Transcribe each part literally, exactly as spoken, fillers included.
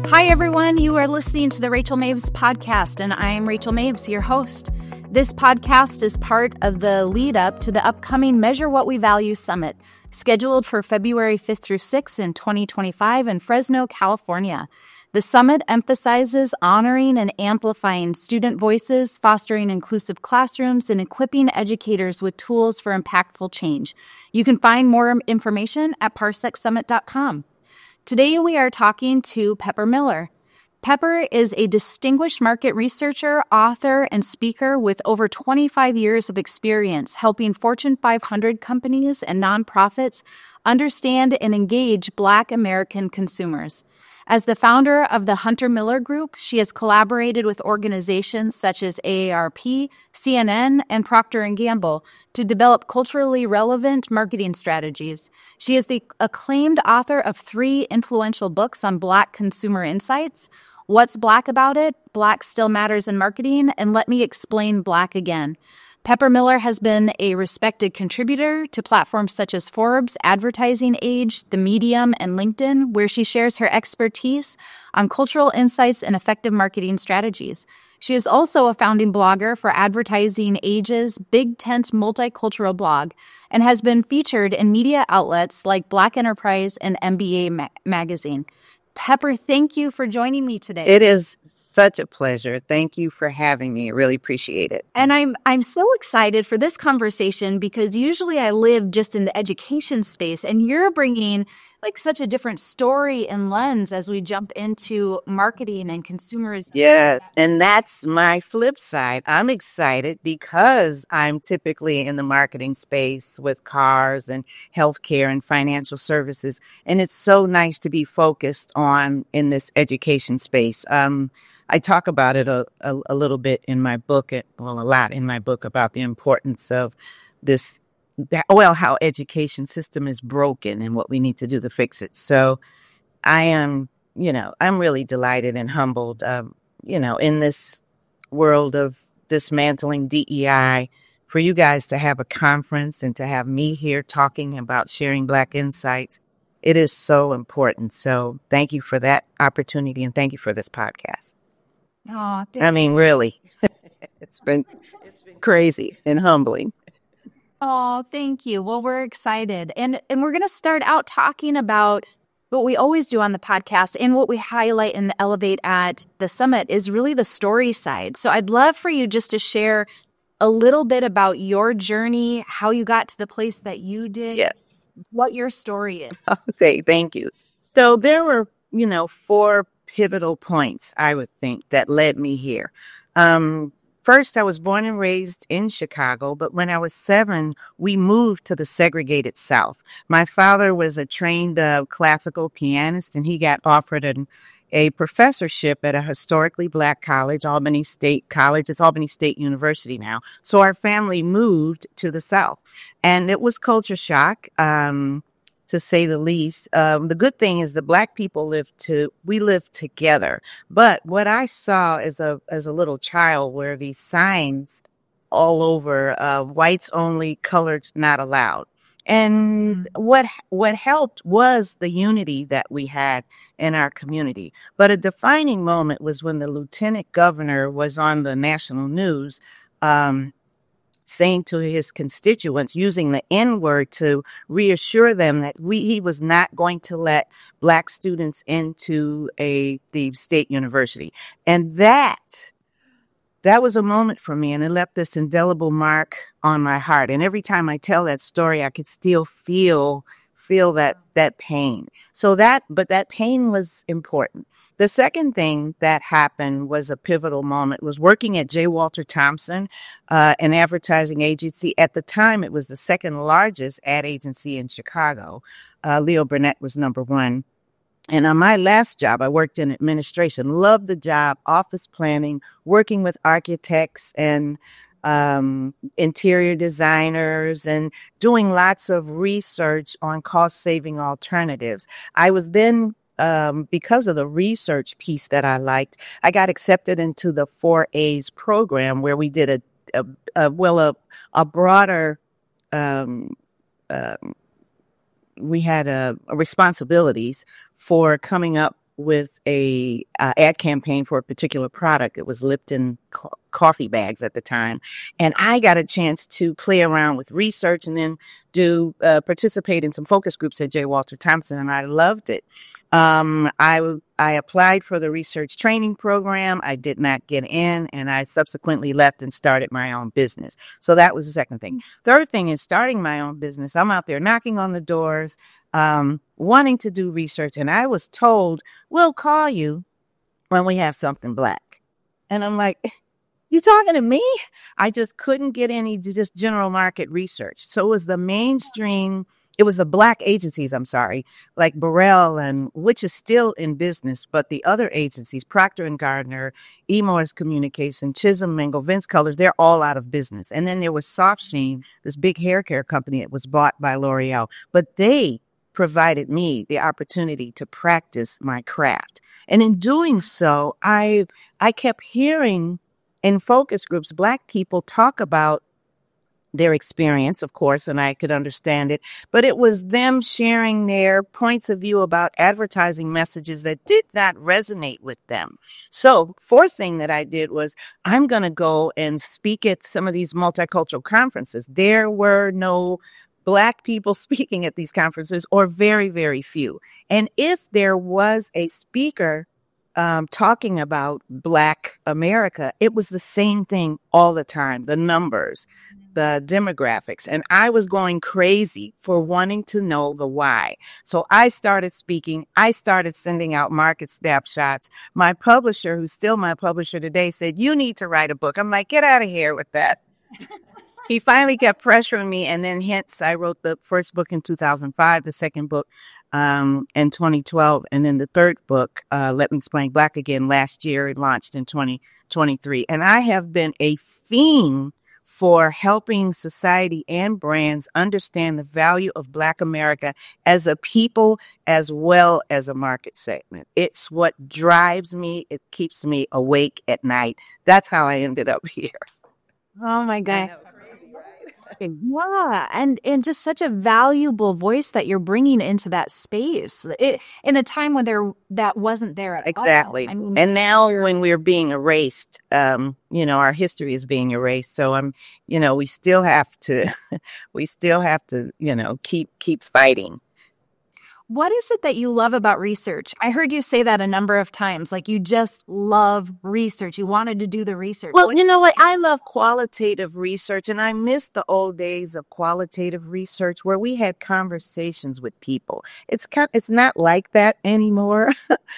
Hi, everyone. You are listening to the Rachel Maves podcast, and I am Rachel Maves, your host. This podcast is part of the lead up to the upcoming Measure What We Value Summit, scheduled for February fifth through sixth in twenty twenty-five in Fresno, California. The summit emphasizes honoring and amplifying student voices, fostering inclusive classrooms, and equipping educators with tools for impactful change. You can find more information at parsec summit dot com. Today we are talking to Pepper Miller. Pepper is a distinguished market researcher, author, and speaker with over twenty-five years of experience helping Fortune five hundred companies and nonprofits understand and engage Black American consumers. As the founder of the Hunter Miller Group, she has collaborated with organizations such as A A R P, C N N, and Procter and Gamble to develop culturally relevant marketing strategies. She is the acclaimed author of three influential books on Black consumer insights: What's Black About It?, Black Still Matters in Marketing, and Let Me Explain Black Again. Pepper Miller has been a respected contributor to platforms such as Forbes, Advertising Age, The Medium, and LinkedIn, where she shares her expertise on cultural insights and effective marketing strategies. She is also a founding blogger for Advertising Age's Big Tent Multicultural blog and has been featured in media outlets like Black Enterprise and M B A ma- magazine. Pepper, thank you for joining me today. It is such a pleasure. Thank you for having me. I really appreciate it. And I'm I'm so excited for this conversation because usually I live just in the education space, and you're bringing like such a different story and lens as we jump into marketing and consumerism. Yes, and that's my flip side. I'm excited because I'm typically in the marketing space with cars and healthcare and financial services, and it's so nice to be focused on in this education space. Um, I talk about it a, a, a little bit in my book, well, a lot in my book about the importance of this, that, well, how education system is broken and what we need to do to fix it. So I am, you know, I'm really delighted and humbled, um, you know, in this world of dismantling D E I, for you guys to have a conference and to have me here talking about sharing Black insights. It is so important. So thank you for that opportunity, and thank you for this podcast. Oh, I mean, really, it's been it's been crazy and humbling. Oh, thank you. Well, we're excited. And and we're going to start out talking about what we always do on the podcast, and what we highlight and elevate at the summit is really the story side. So I'd love for you just to share a little bit about your journey, how you got to the place that you did. Yes. What your story is. Okay, thank you. So there were, you know, four pivotal points, I would think, that led me here. Um, first, I was born and raised in Chicago, but when I was seven, we moved to the segregated South. My father was a trained uh, classical pianist, and he got offered an, a professorship at a historically Black college, Albany State College. It's Albany State University now. So our family moved to the South, and it was culture shock. Um, to say the least. Um, the good thing is the Black people live to, we live together. But what I saw as a, as a little child were these signs all over, uh, whites only, colored not allowed. And what, what helped was the unity that we had in our community. But a defining moment was when the lieutenant governor was on the national news, um, saying to his constituents, using the N-word to reassure them that we, he was not going to let Black students into a the state university. And that, that was a moment for me, and it left this indelible mark on my heart. And every time I tell that story, I could still feel, feel that, that pain. So that, but that pain was important. The second thing that happened was a pivotal moment, was working at J. Walter Thompson, uh, an advertising agency. At the time, it was the second largest ad agency in Chicago. Uh, Leo Burnett was number one. And on my last job, I worked in administration, loved the job, office planning, working with architects and um, interior designers, and doing lots of research on cost-saving alternatives. I was then Um, because of the research piece that I liked, I got accepted into the four A's program, where we did a, a, a well, a, a broader, um, um, we had a, a responsibilities for coming up with a uh, ad campaign for a particular product. It was Lipton co- coffee bags at the time. And I got a chance to play around with research and then do uh, participate in some focus groups at J. Walter Thompson, and I loved it. Um, I, I applied for the research training program. I did not get in, and I subsequently left and started my own business. So that was the second thing. Third thing is starting my own business. I'm out there knocking on the doors, um, wanting to do research, and I was told, we'll call you when we have something Black. And I'm like, you talking to me? I just couldn't get any just general market research. So it was the mainstream, it was the Black agencies, I'm sorry, like Burrell, and which is still in business, but the other agencies, Procter and Gardner, E. Morris Communication, Chisholm Mingle, Vince Colors, they're all out of business. And then there was Soft Sheen, this big hair care company that was bought by L'Oreal, but they provided me the opportunity to practice my craft. And in doing so, I I kept hearing in focus groups, Black people talk about their experience, of course, and I could understand it, but it was them sharing their points of view about advertising messages that did not resonate with them. So fourth thing that I did was I'm going to go and speak at some of these multicultural conferences. There were no Black people speaking at these conferences, or very, very few. And if there was a speaker Um, talking about Black America, it was the same thing all the time, the numbers, the demographics. And I was going crazy for wanting to know the why. So I started speaking. I started sending out market snapshots. My publisher, who's still my publisher today, said, you need to write a book. I'm like, get out of here with that. He finally kept pressuring me, and then hence I wrote the first book in two thousand five, the second book um, in twenty twelve, and then the third book, uh, Let Me Explain Black Again, last year. It launched in twenty twenty-three. And I have been a fiend for helping society and brands understand the value of Black America as a people as well as a market segment. It's what drives me. It keeps me awake at night. That's how I ended up here. Oh my God. Yeah, and and just such a valuable voice that you're bringing into that space, it, in a time when there that wasn't there at exactly. all. I mean, and now when we're being erased, um, you know, our history is being erased. So I'm, you know, we still have to, we still have to, you know, keep keep fighting. What is it that you love about research? I heard you say that a number of times, like you just love research. You wanted to do the research. Well, you know what? I love qualitative research, and I miss the old days of qualitative research where we had conversations with people. It's kind, it's not like that anymore.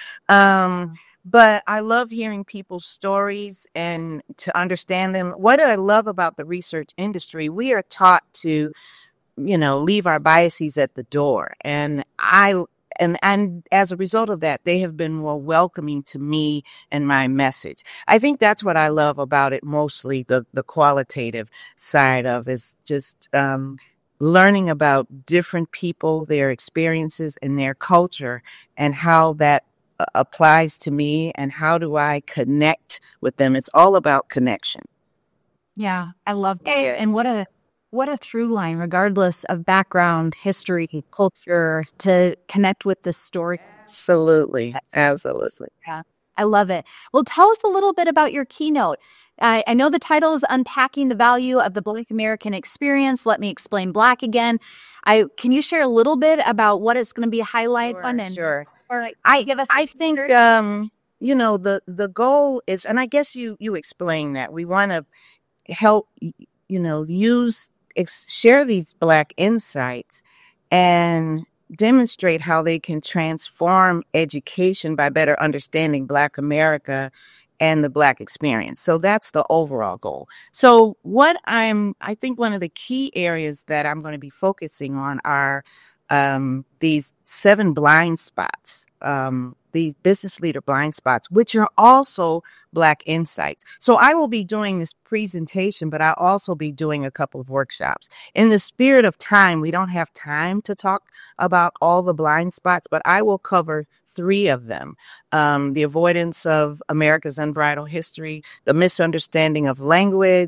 um, but I love hearing people's stories and to understand them. What I love about the research industry, we are taught to, you know, leave our biases at the door. And I, and, and as a result of that, they have been more welcoming to me and my message. I think that's what I love about it mostly, the, the qualitative side of is just, um, learning about different people, their experiences and their culture and how that uh, applies to me and how do I connect with them. It's all about connection. Yeah, I love that. And what a, What a through line, regardless of background, history, culture, to connect with the story. Absolutely. Absolutely. Yeah, I love it. Well, tell us a little bit about your keynote. I, I know the title is Unpacking the Value of the Black American Experience. Let me explain Black again. I Can you share a little bit about what it's going to be a highlight Sure, on? And, sure. Or like, I, give us I think, um, you know, the, the goal is, and I guess you, you explain that we want to help, you know, use Ex- share these Black insights and demonstrate how they can transform education by better understanding Black America and the Black experience. So that's the overall goal. So what I'm, I think one of the key areas that I'm going to be focusing on are um, these seven blind spots, um, the business leader blind spots, which are also Black insights. So I will be doing this presentation, but I'll also be doing a couple of workshops. In the spirit of time, we don't have time to talk about all the blind spots, but I will cover three of them. Um, the avoidance of America's unbridled history, the misunderstanding of language,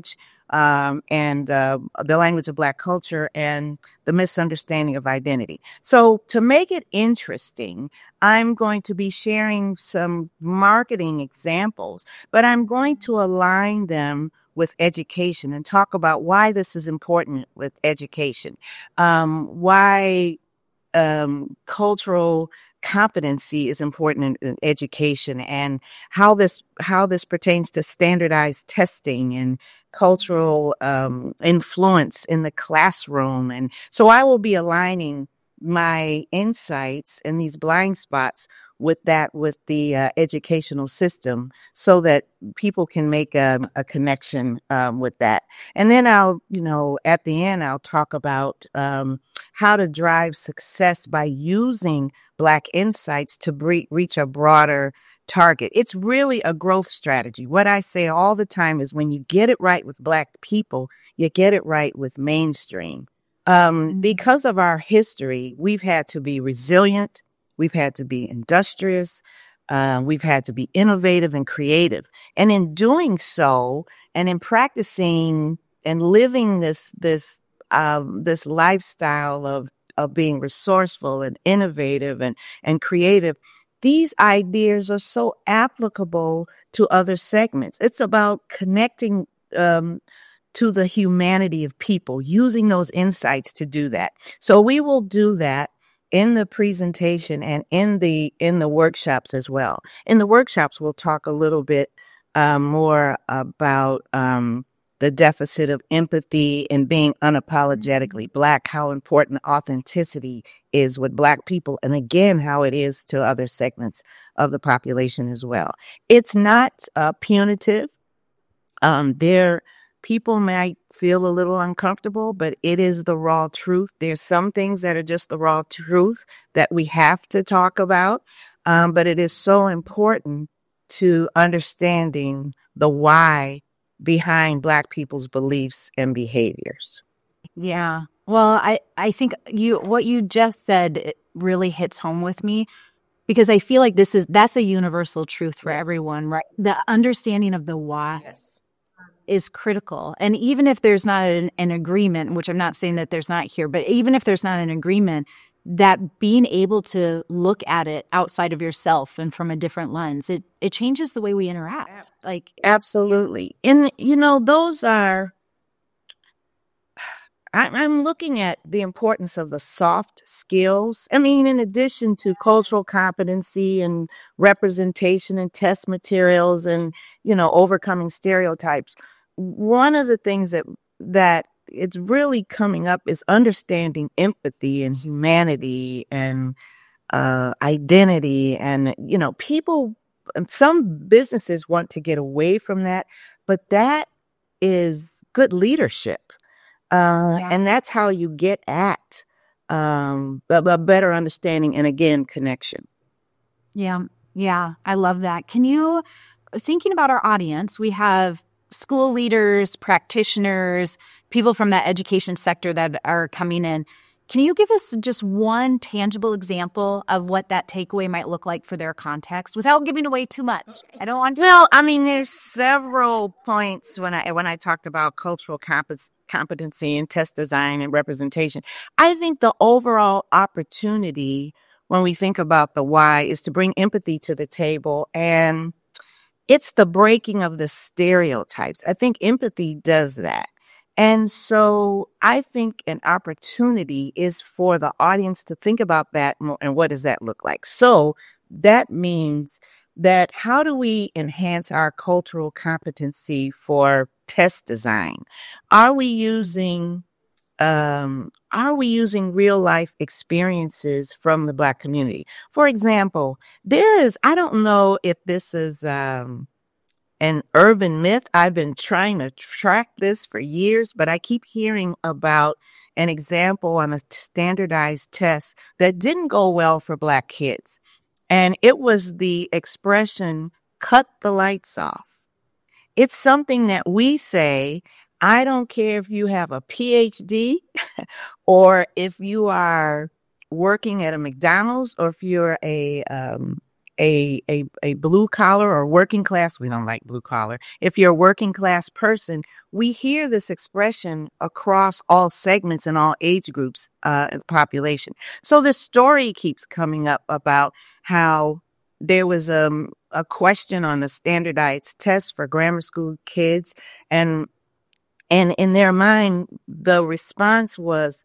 um, and uh, the language of Black culture and the misunderstanding of identity. So to make it interesting, I'm going to be sharing some marketing examples, but I'm going to align them with education and talk about why this is important with education, um, why um, cultural competency is important in, in education, and how this how this pertains to standardized testing and cultural um, influence in the classroom. And so I will be aligning my insights and these blind spots with that, with the uh, educational system, so that people can make a, a connection um, with that. And then I'll, you know, at the end, I'll talk about um, how to drive success by using Black insights to bre- reach a broader target. It's really a growth strategy. What I say all the time is when you get it right with Black people, you get it right with mainstream. Um, because of our history, we've had to be resilient. We've had to be industrious. Uh, we've had to be innovative and creative. And in doing so, and in practicing and living this this um, this lifestyle of of being resourceful and innovative and and creative, these ideas are so applicable to other segments. It's about connecting Um, to the humanity of people, using those insights to do that. So we will do that in the presentation and in the in the workshops as well. In the workshops, we'll talk a little bit uh, more about um, the deficit of empathy and being unapologetically Black, how important authenticity is with Black people, and again, how it is to other segments of the population as well. It's not uh, punitive. Um, there People might feel a little uncomfortable, but it is the raw truth. There's some things that are just the raw truth that we have to talk about. Um, but it is so important to understanding the why behind Black people's beliefs and behaviors. Yeah. Well, I, I think you what you just said it really hits home with me, because I feel like this is that's a universal truth for Yes. everyone, right? The understanding of the why Yes. is critical. And even if there's not an, an agreement, which I'm not saying that there's not here, but even if there's not an agreement, that being able to look at it outside of yourself and from a different lens, it, it changes the way we interact. Like, absolutely. And, you know, those are, I, I'm looking at the importance of the soft skills. I mean, in addition to cultural competency and representation and test materials and, you know, overcoming stereotypes, one of the things that that it's really coming up is understanding empathy and humanity and uh, identity. And, you know, people, some businesses want to get away from that, but that is good leadership. Uh, Yeah. And that's how you get at um, a, a better understanding and, again, connection. Yeah. Yeah. I love that. Can you, thinking about our audience, we have school leaders, practitioners, people from that education sector that are coming in. Can you give us just one tangible example of what that takeaway might look like for their context without giving away too much? I don't want to. Well, I mean, there's several points when I when I talked about cultural compet- competency and test design and representation. I think the overall opportunity when we think about the why is to bring empathy to the table, and it's the breaking of the stereotypes. I think empathy does that. And so I think an opportunity is for the audience to think about that more, and what does that look like? So that means that how do we enhance our cultural competency for test design? Are we using um, are we using real life experiences from the Black community? For example, there is, I don't know if this is um, an urban myth. I've been trying to track this for years, but I keep hearing about an example on a standardized test that didn't go well for Black kids. And it was the expression, cut the lights off. It's something that we say, I don't care if you have a P H D or if you are working at a McDonald's or if you're a um, a, a, a blue collar or working class, we don't like blue collar. If you're a working class person, we hear this expression across all segments and all age groups, uh, in the population. So the story keeps coming up about how there was, um, a question on the standardized test for grammar school kids. And, and in their mind, the response was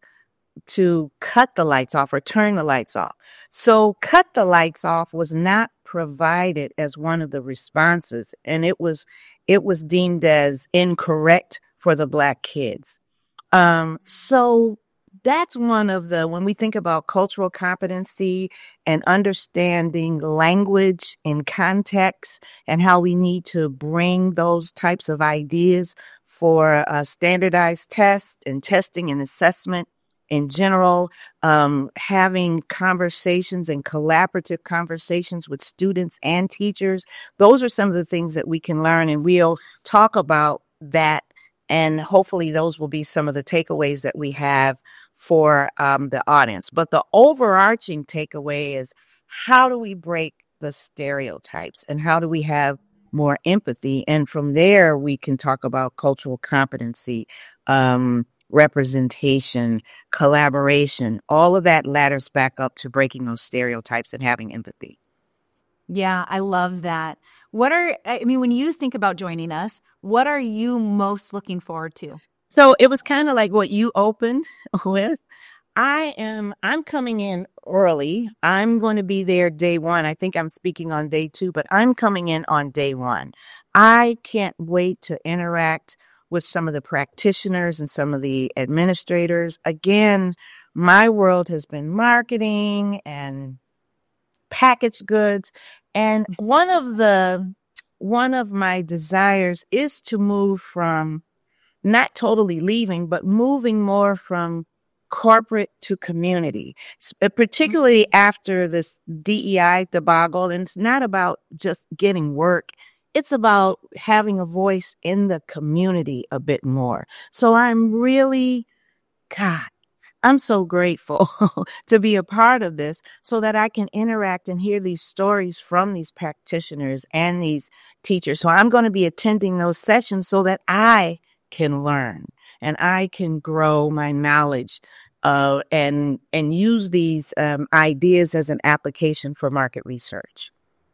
to cut the lights off or turn the lights off. So cut the lights off was not provided as one of the responses, and it was it was deemed as incorrect for the Black kids. Um, so that's one of the, when we think about cultural competency and understanding language in context and how we need to bring those types of ideas for uh, standardized tests and testing and assessment in general, um, having conversations and collaborative conversations with students and teachers. Those are some of the things that we can learn, and we'll talk about that. And hopefully those will be some of the takeaways that we have for um, the audience. But the overarching takeaway is, how do we break the stereotypes and how do we have more empathy? And from there, we can talk about cultural competency, um, representation, collaboration. All of that ladders back up to breaking those stereotypes and having empathy. Yeah, I love that. What are, I mean, when you think about joining us, what are you most looking forward to? So it was kind of like what you opened with. I am, I'm coming in early. I'm going to be there day one. I think I'm speaking on day two, but I'm coming in on day one. I can't wait to interact with some of the practitioners and some of the administrators. Again, my world has been marketing and packaged goods. And one of the, one of my desires is to move from not totally leaving, but moving more from corporate to community, particularly after this D E I debacle. And it's not about just getting work. It's about having a voice in the community a bit more. So I'm really, God, I'm so grateful to be a part of this so that I can interact and hear these stories from these practitioners and these teachers. So I'm going to be attending those sessions so that I can learn and I can grow my knowledge uh, and and use these um, ideas as an application for market research.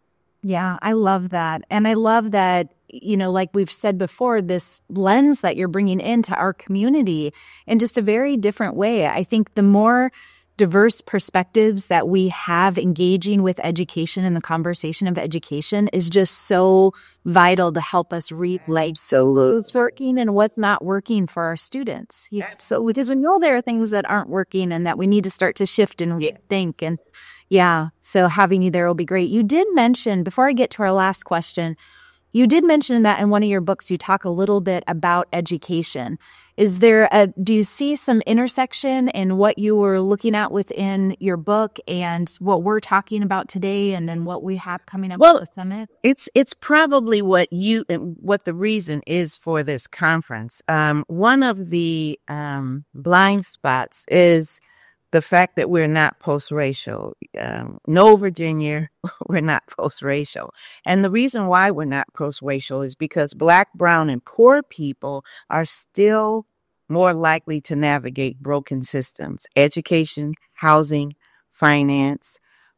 Yeah, I love that. And I love that, you know, like we've said before, this lens that you're bringing into our community in just a very different way. I think the more diverse perspectives that we have engaging with education and the conversation of education is just so vital to help us relate what's working and what's not working for our students. Yeah. So because we know there are things that aren't working and that we need to start to shift and rethink. And yeah, so having you there will be great. You did mention, before I get to our last question, you did mention that in one of your books, you talk a little bit about education. Is there a, do you see some intersection in what you were looking at within your book and what we're talking about today and then what we have coming up well, at the summit? It's, it's probably what you, what the reason is for this conference. Um, one of the, um, blind spots is the fact that we're not post-racial. Um, no, Virginia, we're not post-racial. And the reason why we're not post-racial is because Black, brown, and poor people are still more likely to navigate broken systems: education, housing, finance,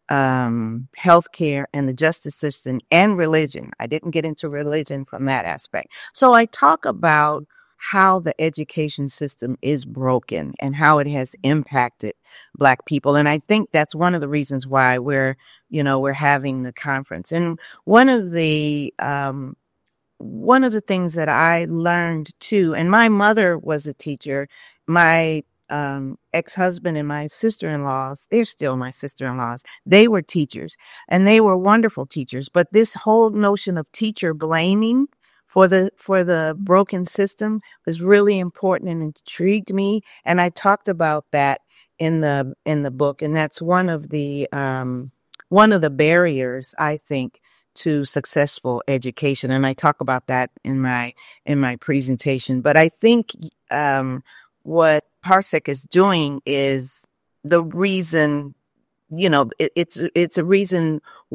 um, healthcare, and the justice system, and religion. I didn't get into religion from that aspect. So I talk about how the education system is broken and how it has impacted Black people. And I think that's one of the reasons why we're, you know, we're having the conference. And one of the, um, one of the things that I learned too, and my mother was a teacher, my, um, ex-husband and my sister-in-laws, they're still my sister-in-laws, they were teachers and they were wonderful teachers. But this whole notion of teacher blaming for the for the broken system was really important and intrigued me. And I talked about that in the in the book. And that's one of the um, one of the barriers, I think, to successful education. And I talk about that in my in my presentation. But I think um, what Parsec is doing is the reason. You know, it, it's it's a reason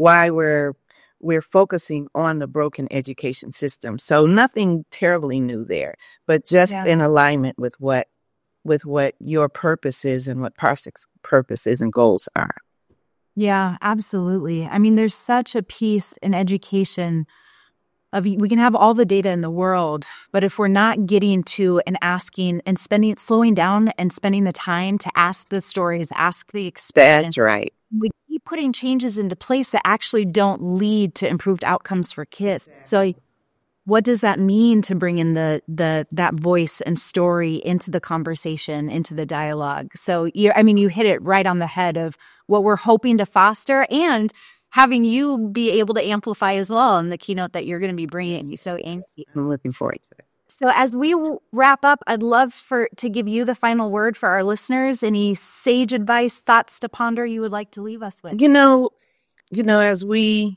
why we're we're focusing on the broken education system. So nothing terribly new there, but just Yeah. in alignment with what with what your purpose is and what Parsek's purposes and goals are. Yeah, absolutely. I mean, there's such a piece in education of we can have all the data in the world, but if we're not getting to and asking and spending, slowing down and spending the time to ask the stories, ask the experience, That's right. we keep putting changes into place that actually don't lead to improved outcomes for kids. So what does that mean to bring in the the that voice and story into the conversation, into the dialogue? So, you, I mean, you hit it right on the head of what we're hoping to foster and having you be able to amplify as well in the keynote that you're going to be bringing. So, Amy, I'm looking forward to it. So as we w- wrap up, I'd love for to give you the final word for our listeners. Any sage advice, thoughts to ponder you would like to leave us with? You know, you know, as we,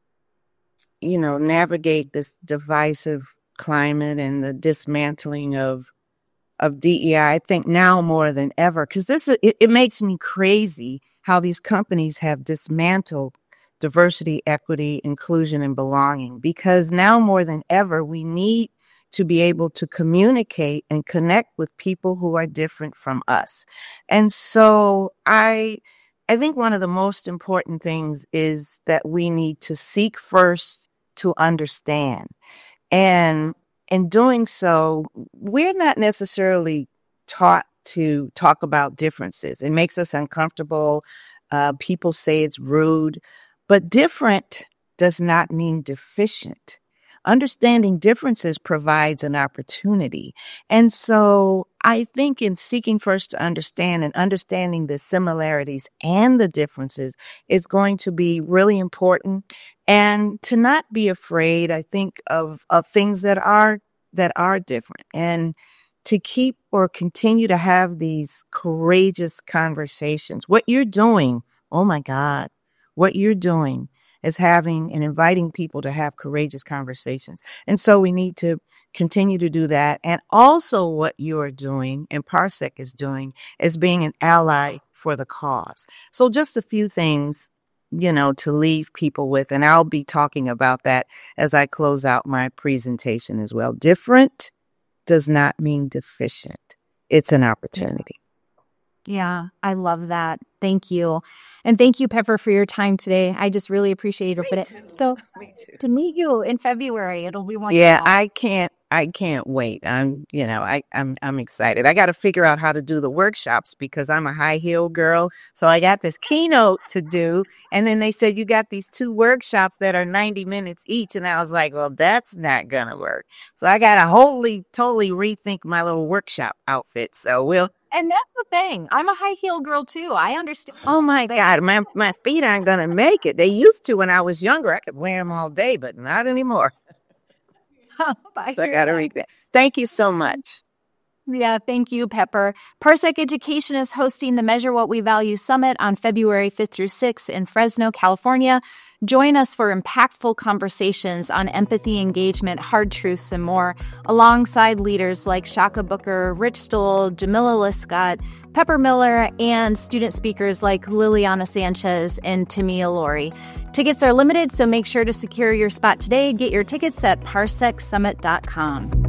you know, navigate this divisive climate and the dismantling of of D E I, I think now more than ever, because this is, it, it makes me crazy how these companies have dismantled diversity, equity, inclusion, and belonging. Because now more than ever, we need to be able to communicate and connect with people who are different from us. And so I I think one of the most important things is that we need to seek first to understand. And in doing so, we're not necessarily taught to talk about differences. It makes us uncomfortable. Uh, people say it's rude, but different does not mean deficient. Understanding differences provides an opportunity. And so I think in seeking first to understand and understanding the similarities and the differences is going to be really important. And to not be afraid, I think, of, of things that are that are different. And to keep or continue to have these courageous conversations. What you're doing, oh my God, what you're doing is having and inviting people to have courageous conversations. And so we need to continue to do that. And also what you are doing and Parsec is doing is being an ally for the cause. So just a few things, you know, to leave people with. And I'll be talking about that as I close out my presentation as well. Different does not mean deficient. It's an opportunity. Yeah, I love that. Thank you. And thank you, Pepper, for your time today. I just really appreciate it. Me But too. it, so Me too. to meet you in February, it'll be wonderful. Yeah, I can't I can't wait. I'm, you know, I, I'm I'm excited. I got to figure out how to do the workshops because I'm a high heel girl. So I got this keynote to do. And then they said, you got these two workshops that are ninety minutes each. And I was like, well, that's not going to work. So I got to wholly, totally rethink my little workshop outfit. So we'll. And that's the thing. I'm a high heel girl, too. I understand. Oh, my God. My, my feet aren't going to make it. They used to when I was younger. I could wear them all day, but not anymore. I, So I got to read that. Thank you so much. Yeah, thank you, Pepper. Parsec Education is hosting the Measure What We Value Summit on February fifth through sixth in Fresno, California. Join us for impactful conversations on empathy, engagement, hard truths, and more, alongside leaders like Shaka Booker, Rich Stoll, Jamila Liscott, Pepper Miller, and student speakers like Liliana Sanchez and Tamia Lori. Tickets are limited, so make sure to secure your spot today. Get your tickets at parsec summit dot com.